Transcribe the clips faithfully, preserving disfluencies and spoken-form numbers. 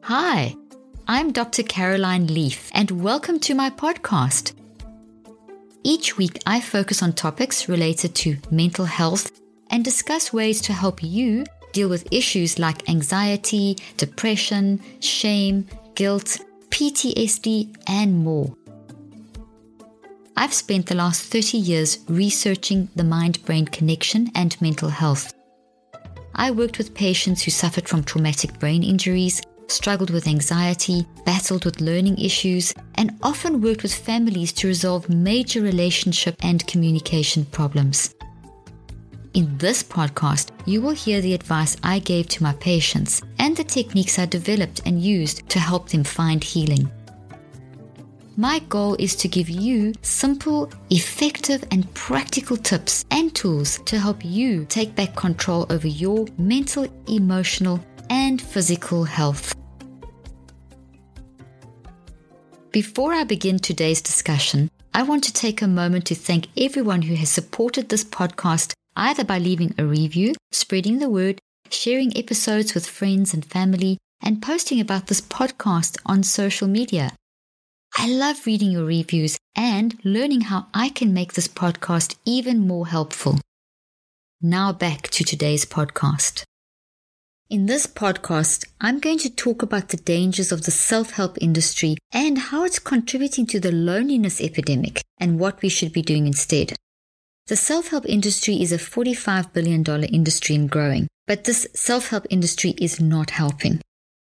Hi, I'm Doctor Caroline Leaf, and welcome to my podcast. Each week, I focus on topics related to mental health and discuss ways to help you deal with issues like anxiety, depression, shame, guilt, P T S D, and more. I've spent the last thirty years researching the mind-brain connection and mental health. I worked with patients who suffered from traumatic brain injuries, struggled with anxiety, battled with learning issues, and often worked with families to resolve major relationship and communication problems. In this podcast, you will hear the advice I gave to my patients and the techniques I developed and used to help them find healing. My goal is to give you simple, effective, and practical tips and tools to help you take back control over your mental, emotional, and physical health. Before I begin today's discussion, I want to take a moment to thank everyone who has supported this podcast either by leaving a review, spreading the word, sharing episodes with friends and family, and posting about this podcast on social media. I love reading your reviews and learning how I can make this podcast even more helpful. Now back to today's podcast. In this podcast, I'm going to talk about the dangers of the self-help industry and how it's contributing to the loneliness epidemic and what we should be doing instead. The self-help industry is a forty-five billion dollars industry and growing, but this self-help industry is not helping.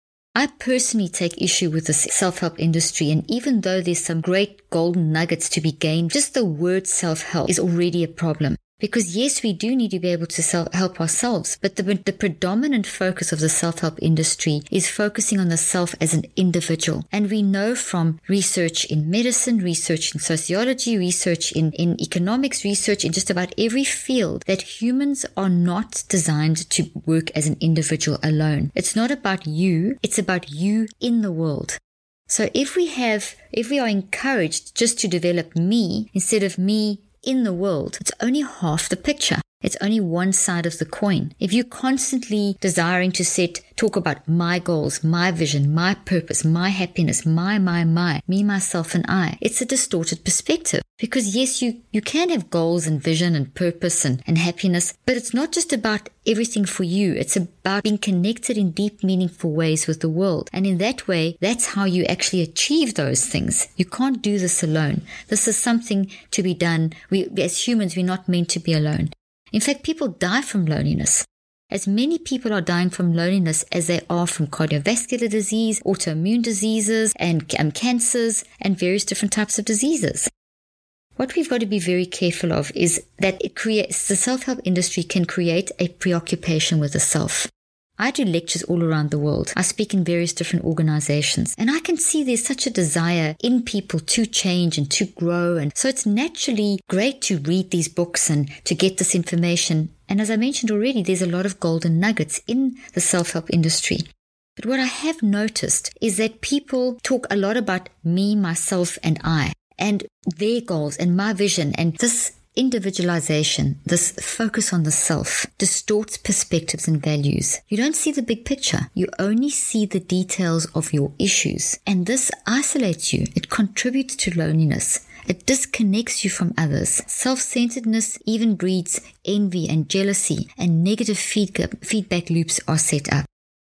I personally take issue with the self-help industry, and even though there's some great golden nuggets to be gained, just the word self-help is already a problem. Because yes, we do need to be able to self-help ourselves, but the, the predominant focus of the self-help industry is focusing on the self as an individual. And we know from research in medicine, research in sociology, research in, in economics, research in just about every field that humans are not designed to work as an individual alone. It's not about you, it's about you in the world. So if we have, if we are encouraged just to develop me instead of me in the world, it's only half the picture. It's only one side of the coin. If you're constantly desiring to set, talk about my goals, my vision, my purpose, my happiness, my, my, my, me, myself, and I, it's a distorted perspective. Because yes, you, you can have goals and vision and purpose and, and happiness, but it's not just about everything for you. It's about being connected in deep, meaningful ways with the world. And in that way, that's how you actually achieve those things. You can't do this alone. This is something to be done. We, as humans, we're not meant to be alone. In fact, people die from loneliness. As many people are dying from loneliness as they are from cardiovascular disease, autoimmune diseases, and um, cancers, and various different types of diseases. What we've got to be very careful of is that it creates, the self-help industry can create a preoccupation with the self. I do lectures all around the world. I speak in various different organizations, and I can see there's such a desire in people to change and to grow. And so it's naturally great to read these books and to get this information. And as I mentioned already, there's a lot of golden nuggets in the self-help industry. But what I have noticed is that people talk a lot about me, myself, and I, and their goals and my vision, and this individualization, this focus on the self, distorts perspectives and values. You don't see the big picture. You only see the details of your issues. And this isolates you. It contributes to loneliness. It disconnects you from others. Self-centeredness even breeds envy and jealousy, and negative feedback loops are set up.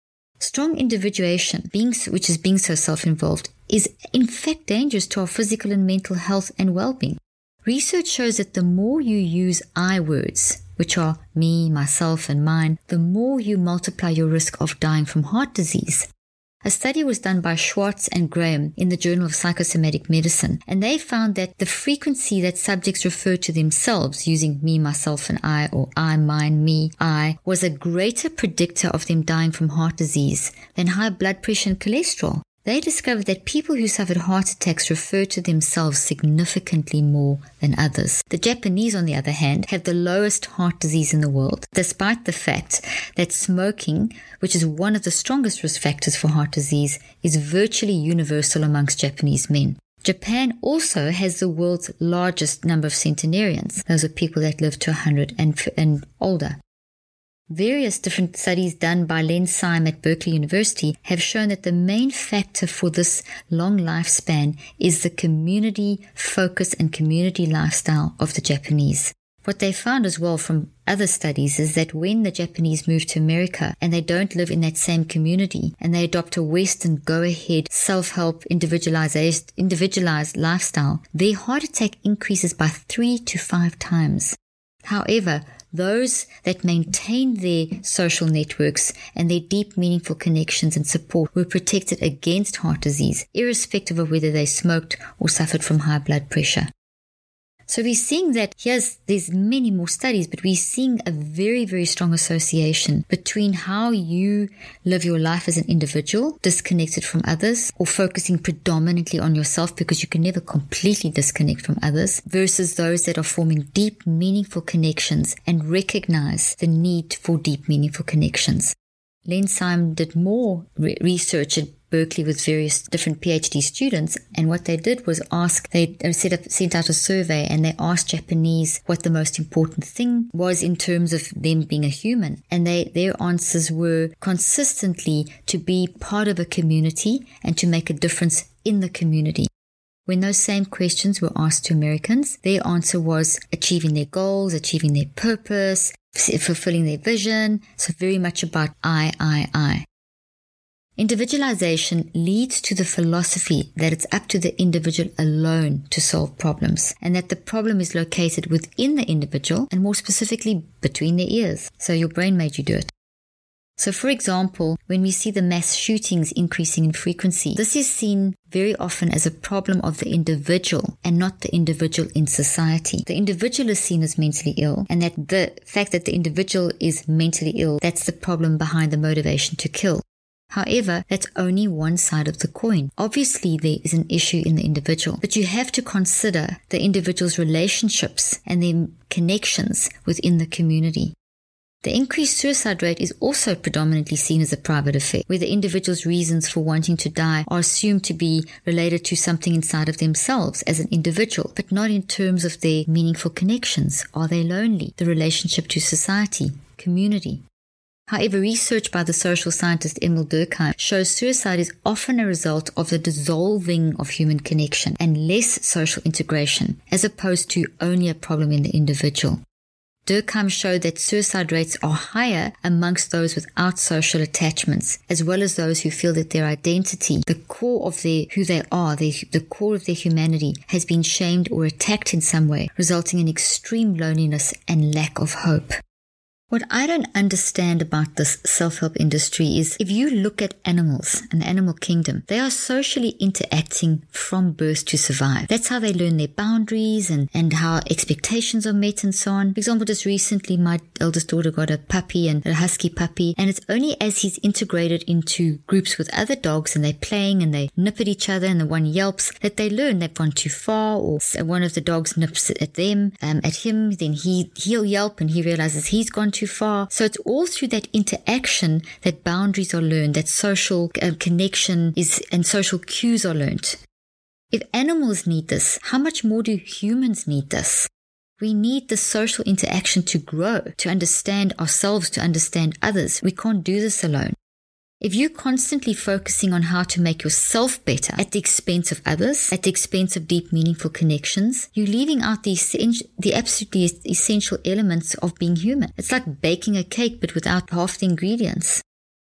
Strong individuation, being, which is being so self-involved, is in fact dangerous to our physical and mental health and well-being. Research shows that the more you use I words, which are me, myself, and mine, the more you multiply your risk of dying from heart disease. A study was done by Schwartz and Graham in the Journal of Psychosomatic Medicine, and they found that the frequency that subjects referred to themselves using me, myself, and I, or I, mine, me, I, was a greater predictor of them dying from heart disease than high blood pressure and cholesterol. They discovered that people who suffered heart attacks referred to themselves significantly more than others. The Japanese, on the other hand, have the lowest heart disease in the world, despite the fact that smoking, which is one of the strongest risk factors for heart disease, is virtually universal amongst Japanese men. Japan also has the world's largest number of centenarians. Those are people that live to one hundred and, and older. Various different studies done by Len Syme at Berkeley University have shown that the main factor for this long lifespan is the community focus and community lifestyle of the Japanese. What they found as well from other studies is that when the Japanese move to America and they don't live in that same community and they adopt a Western go-ahead, self-help, individualized, individualized lifestyle, their heart attack increases by three to five times. However, those that maintained their social networks and their deep, meaningful connections and support were protected against heart disease, irrespective of whether they smoked or suffered from high blood pressure. So we're seeing that, here's, there's many more studies, but we're seeing a very, very strong association between how you live your life as an individual, disconnected from others, or focusing predominantly on yourself because you can never completely disconnect from others, versus those that are forming deep, meaningful connections and recognize the need for deep, meaningful connections. Len Syme did more re- research at Berkeley with various different PhD students, and what they did was ask, they set up, sent out a survey and they asked Japanese what the most important thing was in terms of them being a human, and they their answers were consistently to be part of a community and to make a difference in the community. When those same questions were asked to Americans, their answer was achieving their goals, achieving their purpose, fulfilling their vision, so very much about I, I, I. Individualization leads to the philosophy that it's up to the individual alone to solve problems, and that the problem is located within the individual and more specifically between their ears. So your brain made you do it. So for example, when we see the mass shootings increasing in frequency, this is seen very often as a problem of the individual and not the individual in society. The individual is seen as mentally ill, and that the fact that the individual is mentally ill, that's the problem behind the motivation to kill. However, that's only one side of the coin. Obviously, there is an issue in the individual, but you have to consider the individual's relationships and their connections within the community. The increased suicide rate is also predominantly seen as a private affair, where the individual's reasons for wanting to die are assumed to be related to something inside of themselves as an individual, but not in terms of their meaningful connections. Are they lonely? The relationship to society, community. However, research by the social scientist Emil Durkheim shows suicide is often a result of the dissolving of human connection and less social integration, as opposed to only a problem in the individual. Durkheim showed that suicide rates are higher amongst those without social attachments, as well as those who feel that their identity, the core of their who they are, their, the core of their humanity, has been shamed or attacked in some way, resulting in extreme loneliness and lack of hope. What I don't understand about this self-help industry is if you look at animals, an animal kingdom, they are socially interacting from birth to survive. That's how they learn their boundaries and, and how expectations are met and so on. For example, just recently, my eldest daughter got a puppy, and a husky puppy, and it's only as he's integrated into groups with other dogs and they're playing and they nip at each other and the one yelps that they learn they've gone too far, or one of the dogs nips at them, um, at him, then he, he'll yelp and he realizes he's gone too far. So it's all through that interaction that boundaries are learned, that social uh, connection is and social cues are learned. If animals need this, how much more do humans need this? We need the social interaction to grow, to understand ourselves, to understand others. We can't do this alone. If you're constantly focusing on how to make yourself better at the expense of others, at the expense of deep, meaningful connections, you're leaving out the, essen- the absolutely essential elements of being human. It's like baking a cake but without half the ingredients.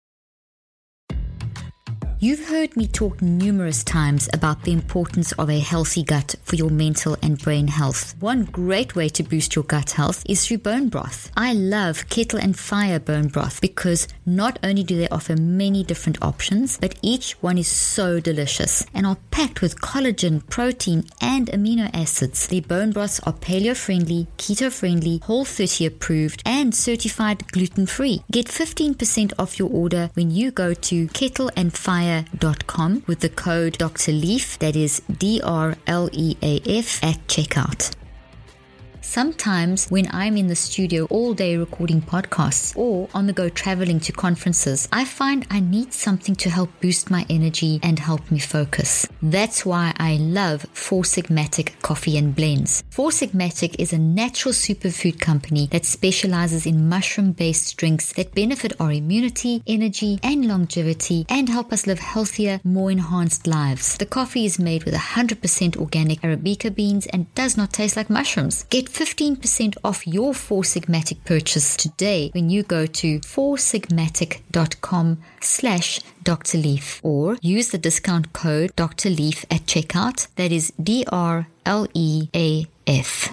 You've heard me talk numerous times about the importance of a healthy gut for your mental and brain health. One great way to boost your gut health is through bone broth. I love Kettle and Fire bone broth because not only do they offer many different options, but each one is so delicious and are packed with collagen, protein, and amino acids. Their bone broths are paleo-friendly, keto-friendly, Whole thirty approved, and certified gluten-free. Get fifteen percent off your order when you go to kettle and fire dot com with the code Doctor Leaf, that is D R L E A F, at checkout. Sometimes when I'm in the studio all day recording podcasts or on the go traveling to conferences, I find I need something to help boost my energy and help me focus. That's why I love Four Sigmatic Coffee and Blends. Four Sigmatic is a natural superfood company that specializes in mushroom-based drinks that benefit our immunity, energy, and longevity and help us live healthier, more enhanced lives. The coffee is made with one hundred percent organic Arabica beans and does not taste like mushrooms. Get fifteen percent off your Four Sigmatic purchase today when you go to four sigmatic dot com slash Doctor Leaf or use the discount code Doctor Leaf at checkout. That is D R L E A F.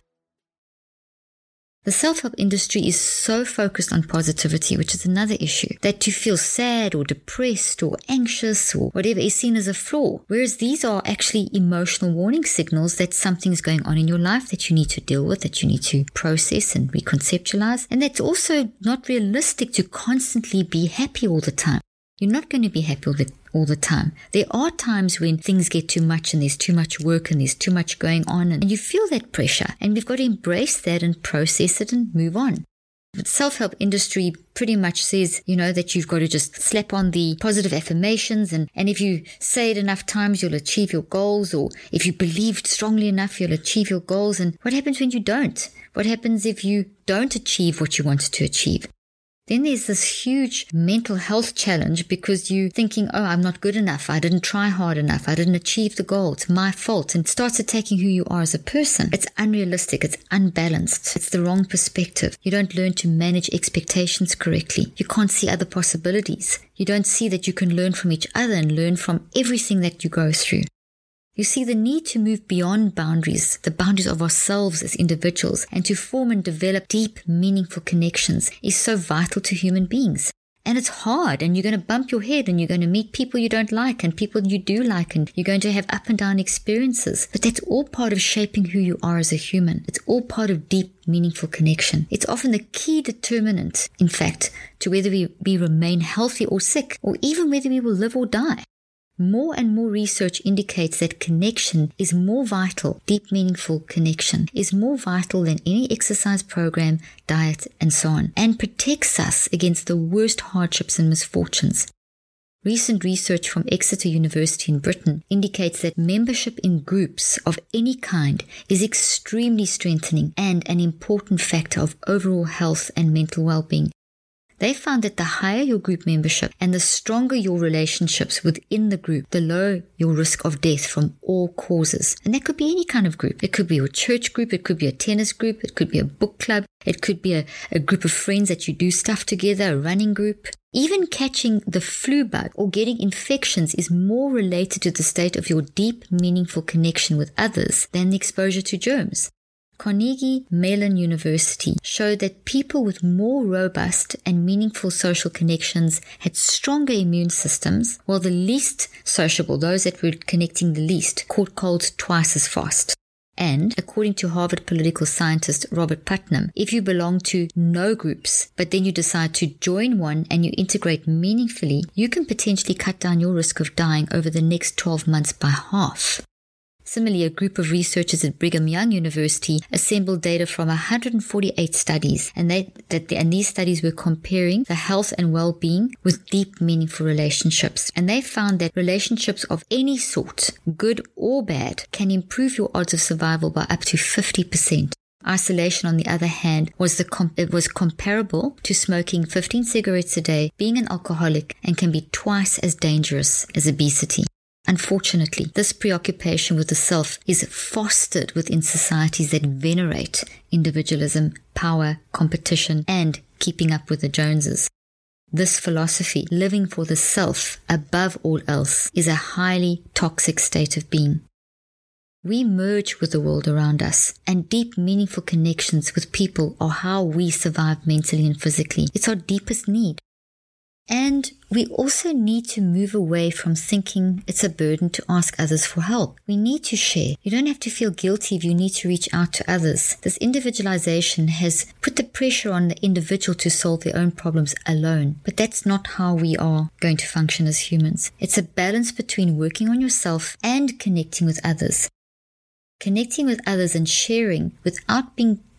The self-help industry is so focused on positivity, which is another issue, that to feel sad or depressed or anxious or whatever is seen as a flaw, whereas these are actually emotional warning signals that something's going on in your life that you need to deal with, that you need to process and reconceptualize, and that's also not realistic to constantly be happy all the time. You're not going to be happy all the, all the time. There are times when things get too much and there's too much work and there's too much going on and you feel that pressure, and we've got to embrace that and process it and move on. The self-help industry pretty much says, you know, that you've got to just slap on the positive affirmations and, and if you say it enough times, you'll achieve your goals, or if you believe strongly enough, you'll achieve your goals. And what happens when you don't? What happens if you don't achieve what you wanted to achieve? Then there's this huge mental health challenge because you're thinking, oh, I'm not good enough. I didn't try hard enough. I didn't achieve the goal. It's my fault. And it starts attacking who you are as a person. It's unrealistic. It's unbalanced. It's the wrong perspective. You don't learn to manage expectations correctly. You can't see other possibilities. You don't see that you can learn from each other and learn from everything that you go through. You see, the need to move beyond boundaries, the boundaries of ourselves as individuals, and to form and develop deep, meaningful connections is so vital to human beings. And it's hard, and you're going to bump your head, and you're going to meet people you don't like and people you do like, and you're going to have up and down experiences. But that's all part of shaping who you are as a human. It's all part of deep, meaningful connection. It's often the key determinant, in fact, to whether we, we remain healthy or sick, or even whether we will live or die. More and more research indicates that connection is more vital, deep, meaningful connection is more vital than any exercise program, diet, and so on, and protects us against the worst hardships and misfortunes. Recent research from Exeter University in Britain indicates that membership in groups of any kind is extremely strengthening and an important factor of overall health and mental well-being. They found that the higher your group membership and the stronger your relationships within the group, the lower your risk of death from all causes. And that could be any kind of group. It could be your church group, it could be a tennis group, it could be a book club, it could be a, a group of friends that you do stuff together, a running group. Even catching the flu bug or getting infections is more related to the state of your deep, meaningful connection with others than the exposure to germs. Carnegie Mellon University showed that people with more robust and meaningful social connections had stronger immune systems, while the least sociable, those that were connecting the least, caught colds twice as fast. And, according to Harvard political scientist Robert Putnam, if you belong to no groups, but then you decide to join one and you integrate meaningfully, you can potentially cut down your risk of dying over the next twelve months by half. Similarly, a group of researchers at Brigham Young University assembled data from one hundred forty-eight studies, and, they, that they, and these studies were comparing the health and well-being with deep, meaningful relationships. And they found that relationships of any sort, good or bad, can improve your odds of survival by up to fifty percent. Isolation, on the other hand, was the com- it was comparable to smoking fifteen cigarettes a day, being an alcoholic, and can be twice as dangerous as obesity. Unfortunately, this preoccupation with the self is fostered within societies that venerate individualism, power, competition, and keeping up with the Joneses. This philosophy, living for the self above all else, is a highly toxic state of being. We merge with the world around us, and deep, meaningful connections with people are how we survive mentally and physically. It's our deepest need. And we also need to move away from thinking it's a burden to ask others for help. We need to share. You don't have to feel guilty if you need to reach out to others. This individualization has put the pressure on the individual to solve their own problems alone. But that's not how we are going to function as humans. It's a balance between working on yourself and connecting with others. Connecting with others and sharing without being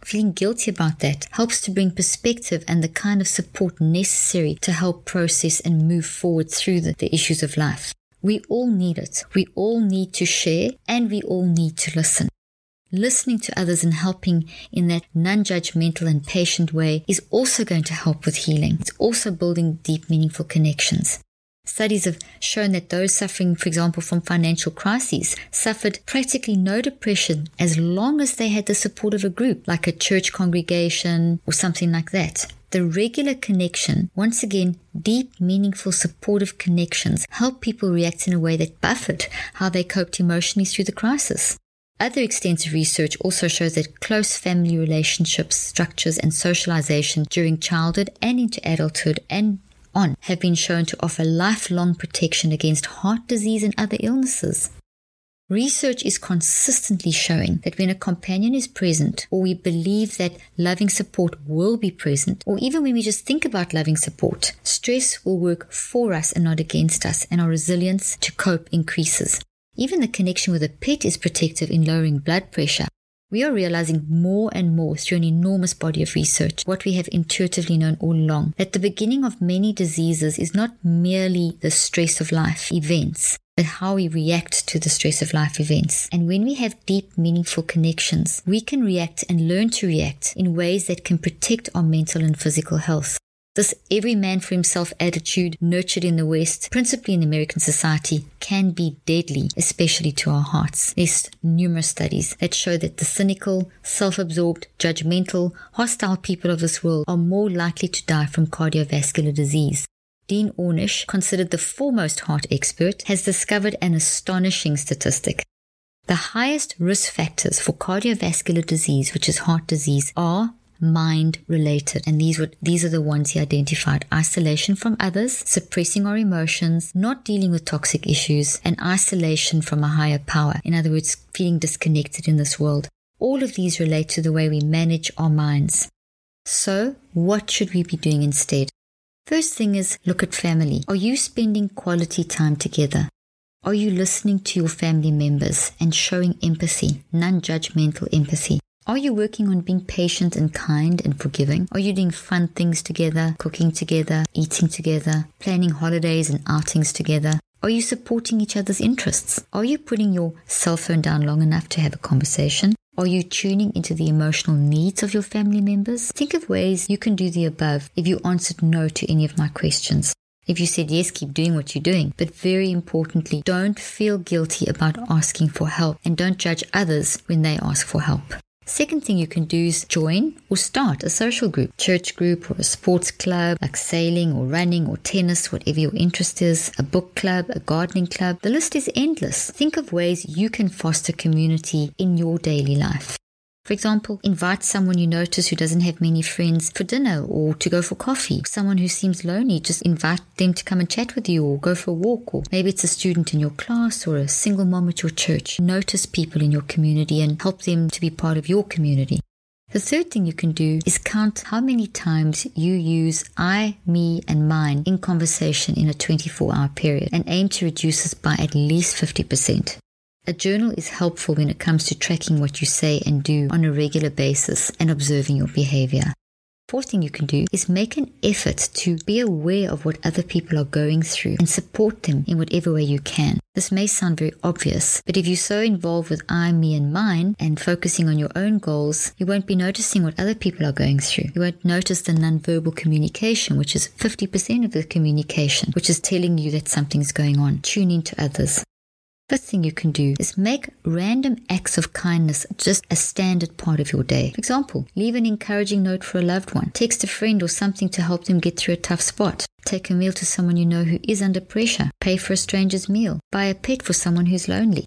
feeling guilty about that helps to bring perspective and the kind of support necessary to help process and move forward through the, the issues of life. We all need it. We all need to share, and we all need to listen. Listening to others and helping in that non-judgmental and patient way is also going to help with healing. It's also building deep, meaningful connections. Studies have shown that those suffering, for example, from financial crises suffered practically no depression as long as they had the support of a group, like a church congregation or something like that. The regular connection, once again, deep, meaningful, supportive connections, help people react in a way that buffered how they coped emotionally through the crisis. Other extensive research also shows that close family relationships, structures, and socialization during childhood and into adulthood and on have been shown to offer lifelong protection against heart disease and other illnesses. Research is consistently showing that when a companion is present, or we believe that loving support will be present, or even when we just think about loving support, stress will work for us and not against us, and our resilience to cope increases. Even the connection with a pet is protective in lowering blood pressure. We are realizing more and more through an enormous body of research what we have intuitively known all along, that the beginning of many diseases is not merely the stress of life events, but how we react to the stress of life events. And when we have deep, meaningful connections, we can react and learn to react in ways that can protect our mental and physical health. This every man for himself attitude, nurtured in the West, principally in American society, can be deadly, especially to our hearts. There's numerous studies that show that the cynical, self-absorbed, judgmental, hostile people of this world are more likely to die from cardiovascular disease. Dean Ornish, considered the foremost heart expert, has discovered an astonishing statistic. The highest risk factors for cardiovascular disease, which is heart disease, are mind-related, and these were these are the ones he identified: isolation from others, suppressing our emotions, not dealing with toxic issues, and isolation from a higher power. In other words, feeling disconnected in this world. All of these relate to the way we manage our minds. So, what should we be doing instead? First thing is, look at family. Are you spending quality time together? Are you listening to your family members and showing empathy, non-judgmental empathy? Are you working on being patient and kind and forgiving? Are you doing fun things together, cooking together, eating together, planning holidays and outings together? Are you supporting each other's interests? Are you putting your cell phone down long enough to have a conversation? Are you tuning into the emotional needs of your family members? Think of ways you can do the above if you answered no to any of my questions. If you said yes, keep doing what you're doing. But very importantly, don't feel guilty about asking for help, and don't judge others when they ask for help. Second thing you can do is join or start a social group, church group or a sports club like sailing or running or tennis, whatever your interest is, a book club, a gardening club. The list is endless. Think of ways you can foster community in your daily life. For example, invite someone you notice who doesn't have many friends for dinner or to go for coffee. Someone who seems lonely, just invite them to come and chat with you or go for a walk. Or maybe it's a student in your class or a single mom at your church. Notice people in your community and help them to be part of your community. The third thing you can do is count how many times you use I, me, and mine in conversation in a twenty-four hour period, and aim to reduce this by at least fifty percent. A journal is helpful when it comes to tracking what you say and do on a regular basis and observing your behavior. Fourth thing you can do is make an effort to be aware of what other people are going through and support them in whatever way you can. This may sound very obvious, but if you're so involved with I, me, and mine and focusing on your own goals, you won't be noticing what other people are going through. You won't notice the nonverbal communication, which is fifty percent of the communication, which is telling you that something's going on. Tune into others. Fifth thing you can do is make random acts of kindness just a standard part of your day. For example, leave an encouraging note for a loved one. Text a friend or something to help them get through a tough spot. Take a meal to someone you know who is under pressure. Pay for a stranger's meal. Buy a pet for someone who's lonely.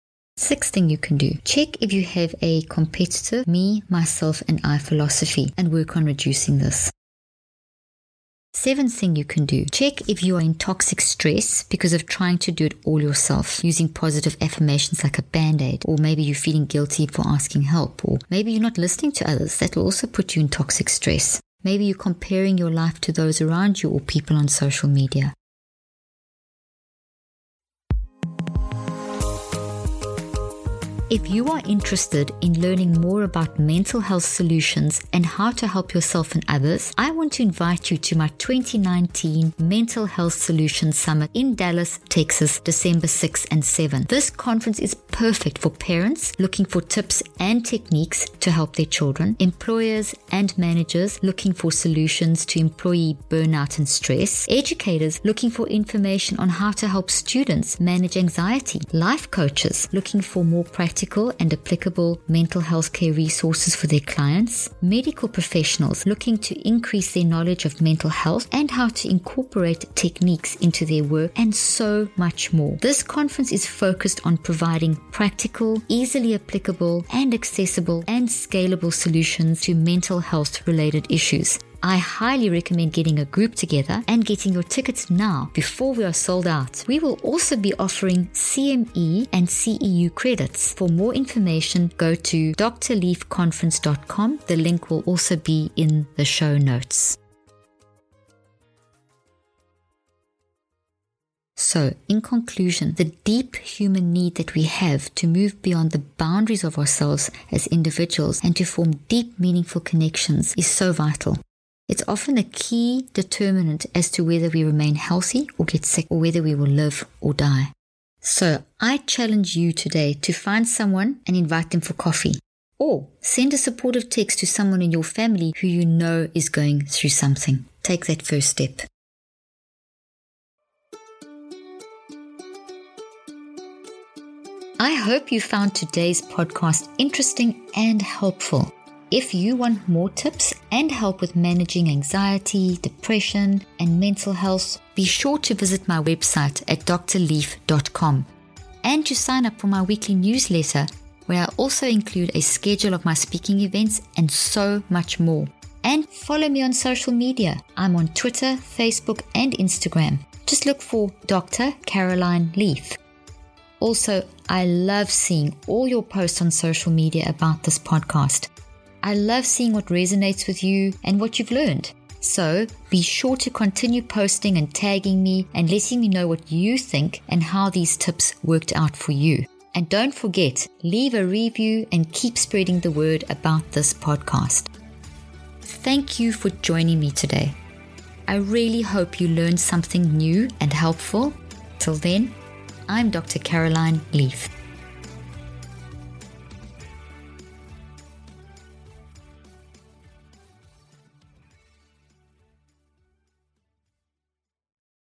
Sixth thing you can do, check if you have a competitive me, myself, and I philosophy and work on reducing this. Seventh thing you can do, check if you are in toxic stress because of trying to do it all yourself, using positive affirmations like a band-aid, or maybe you're feeling guilty for asking help, or maybe you're not listening to others. That will also put you in toxic stress. Maybe you're comparing your life to those around you or people on social media. If you are interested in learning more about mental health solutions and how to help yourself and others, I want to invite you to my twenty nineteen Mental Health Solutions Summit in Dallas, Texas, December sixth and seventh. This conference is perfect for parents looking for tips and techniques to help their children, employers and managers looking for solutions to employee burnout and stress, educators looking for information on how to help students manage anxiety, life coaches looking for more practical and applicable mental health care resources for their clients, medical professionals looking to increase their knowledge of mental health and how to incorporate techniques into their work, and so much more. This conference is focused on providing practical, easily applicable, and accessible and scalable solutions to mental health related issues. I highly recommend getting a group together and getting your tickets now before we are sold out. We will also be offering C M E and C E U credits. For more information, go to d r leaf conference dot com. The link will also be in the show notes. So, in conclusion, the deep human need that we have to move beyond the boundaries of ourselves as individuals and to form deep, meaningful connections is so vital. It's often a key determinant as to whether we remain healthy or get sick, or whether we will live or die. So I challenge you today to find someone and invite them for coffee, or send a supportive text to someone in your family who you know is going through something. Take that first step. I hope you found today's podcast interesting and helpful. If you want more tips and help with managing anxiety, depression, and mental health, be sure to visit my website at d r leaf dot com and to sign up for my weekly newsletter, where I also include a schedule of my speaking events and so much more. And follow me on social media. I'm on Twitter, Facebook, and Instagram. Just look for Doctor Caroline Leaf. Also, I love seeing all your posts on social media about this podcast. I love seeing what resonates with you and what you've learned. So be sure to continue posting and tagging me and letting me know what you think and how these tips worked out for you. And don't forget, leave a review and keep spreading the word about this podcast. Thank you for joining me today. I really hope you learned something new and helpful. Till then, I'm Doctor Caroline Leaf.